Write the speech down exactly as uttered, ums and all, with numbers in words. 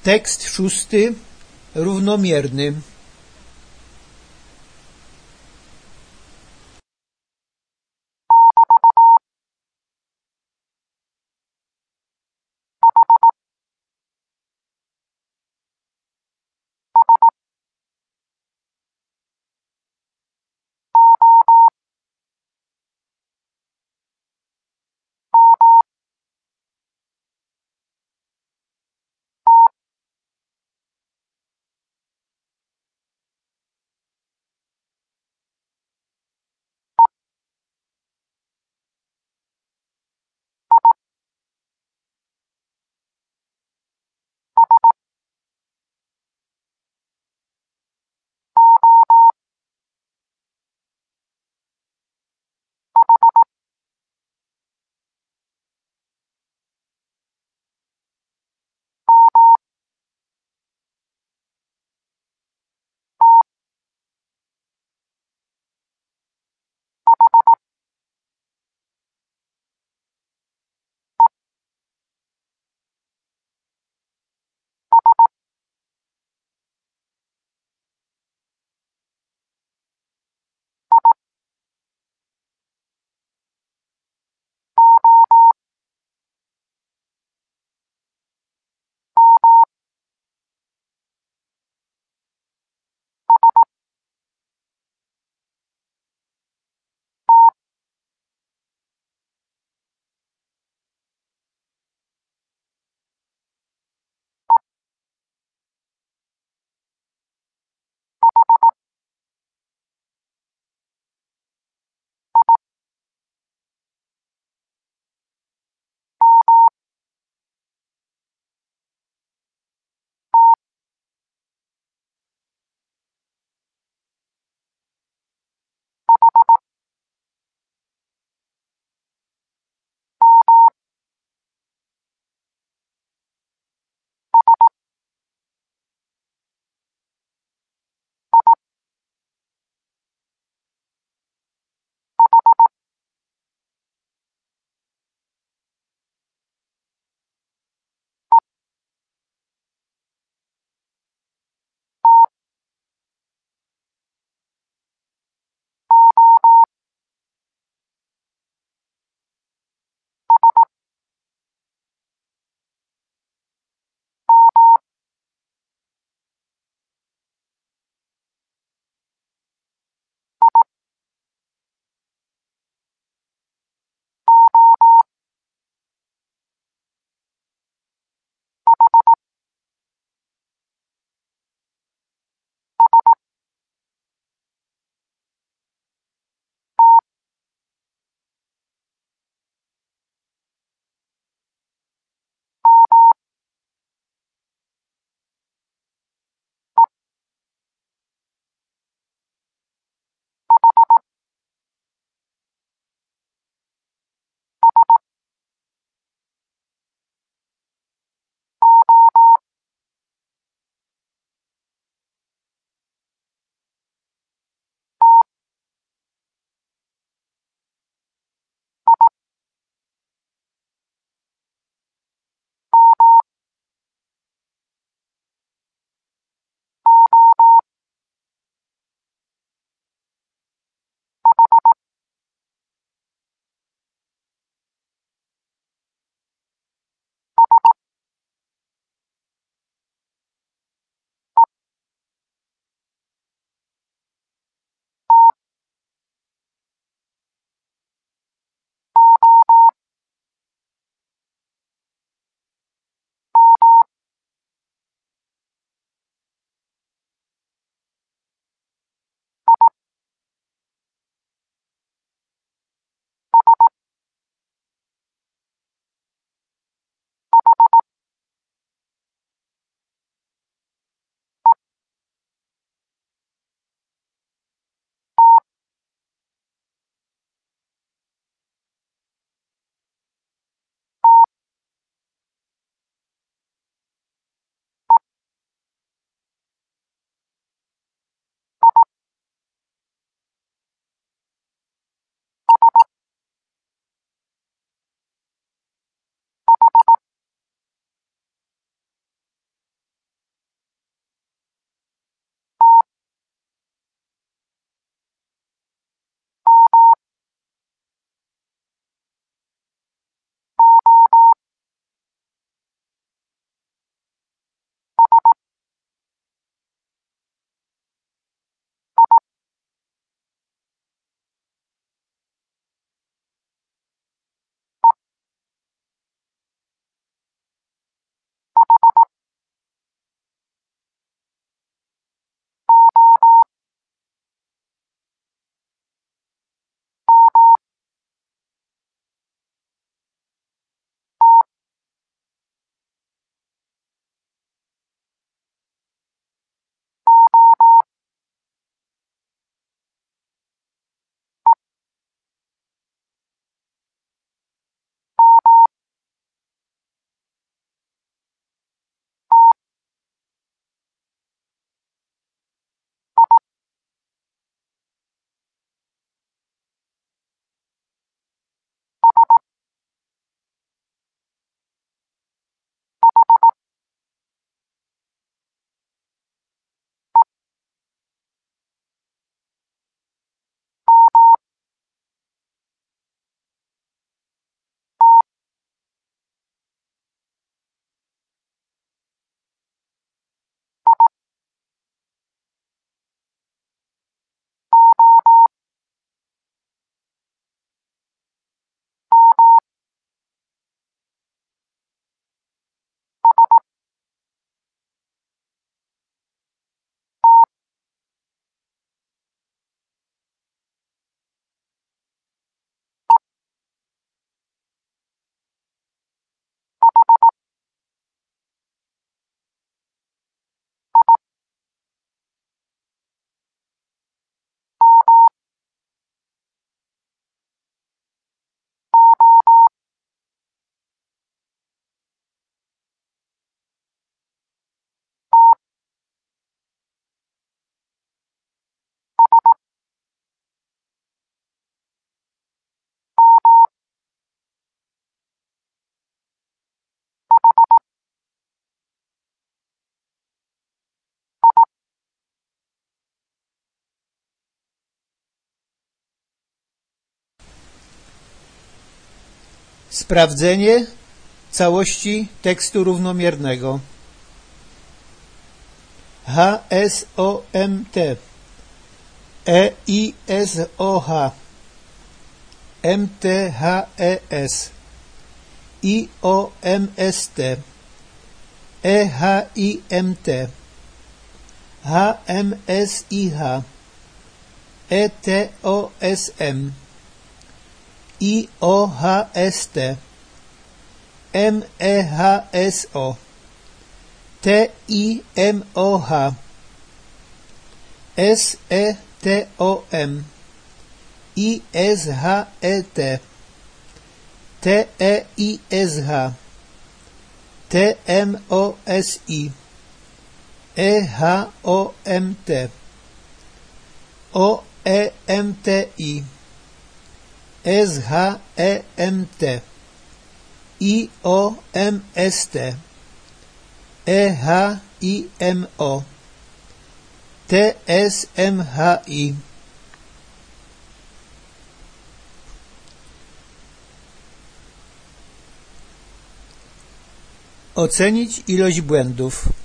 Tekst szósty. Równomierny. Sprawdzenie całości tekstu równomiernego. H S O M T E I S O H M T H E S I O M S T E H I M T H M S I H E T O S M I O H S T M E H S O T I M O H S E T O M I S H E T T E I S H T M O S I E H O M T O E M T I S H E M T I O M S T E H I M O T S M H I. Ocenić ilość błędów.